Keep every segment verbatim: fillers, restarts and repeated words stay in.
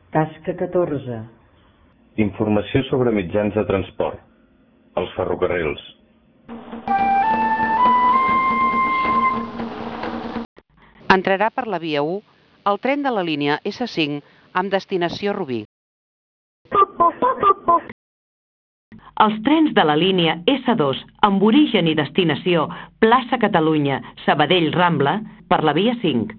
Tasca catorze. Informació sobre mitjans de transport. Els ferrocarrils. Entrarà per la via u el tren de la línia essa cinc amb destinació Rubí. Els trens de la línia essa dos amb origen i destinació Plaça Catalunya, Sabadell, Rambla, per la via cinc.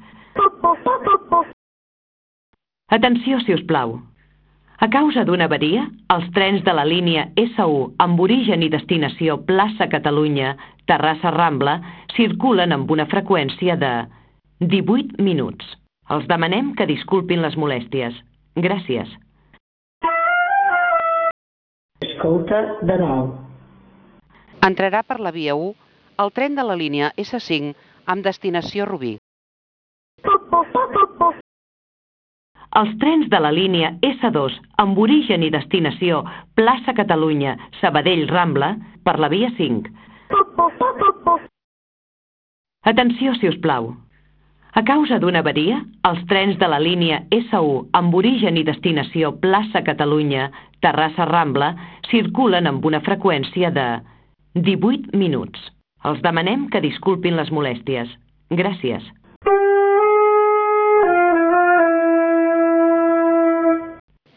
Atenció, si us plau. A causa d'una avaria, els trens de la línia essa u amb origen i destinació Plaça Catalunya, Terrassa, Rambla, circulen amb una freqüència de divuit minuts. Els demanem que disculpin les molèsties. Gràcies. Escolta de nou. Entrarà per la via u el tren de la línia essa cinc amb destinació Rubí. Els trens de la línia essa dos amb origen i destinació Plaça Catalunya, Sabadell, Rambla, per la via cinc. Atenció, si us plau. A causa d'una avaria, els trens de la línia essa u amb origen i destinació Plaça Catalunya, Terrassa, Rambla, circulen amb una freqüència de divuit minuts. Els demanem que disculpin les molèsties. Gràcies.